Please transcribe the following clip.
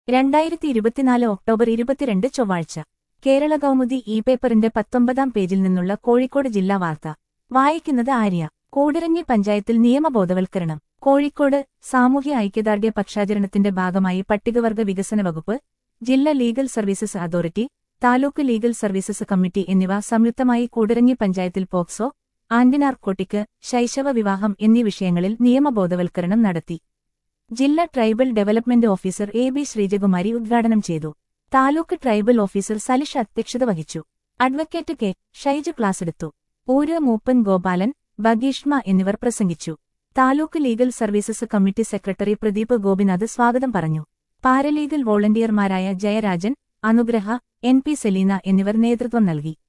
2024 October 22 ചൊവ്വാഴ്ച കേരള കൗമുദി പേപ്പറിന്റെ 19-ാം പേജിൽ നിന്നുള്ള കോഴിക്കോട് ജില്ലാ വാർത്ത വായിക്കുന്നത് ആര്യ. കൂടിരഞ്ഞി പഞ്ചായത്തിൽ നിയമബോധവൽക്കരണം. കോഴിക്കോട് സാമൂഹ്യ ഐക്യദാർഢ്യ പക്ഷാചരണത്തിന്റെ ഭാഗമായി പട്ടികവർഗ വികസന വകുപ്പ്, ജില്ലാ legal services authority, taluk legal services committee എന്നിവ സംയുക്തമായി കൂടിരഞ്ഞി പഞ്ചായത്തിൽ പോക്സോ, ആന്റി നാർക്കോട്ടിക്, ശൈശവ വിവാഹം എന്നീ വിഷയങ്ങളിൽ നിയമബോധവൽക്കരണം നടത്തി. ജില്ലാ tribal development officer B Sreejakumari ഉദ്ഘാടനം ചെയ്തു. താലൂക്ക് ട്രൈബൽ ഓഫീസർ സലിഷ് അധ്യക്ഷത വഹിച്ചു. Advocate K. ഷൈജ് ക്ലാസെടുത്തു. ഊര് മൂപ്പൻ ഗോപാലൻ, ബഗീഷ്മ എന്നിവർ പ്രസംഗിച്ചു. Taluk legal services committee secretary Pradeep Gopinath സ്വാഗതം പറഞ്ഞു. പാരലീഗൽ വോളണ്ടിയർമാരായ ജയരാജൻ, അനുഗ്രഹ, NP സെലീന എന്നിവർ നേതൃത്വം നൽകി.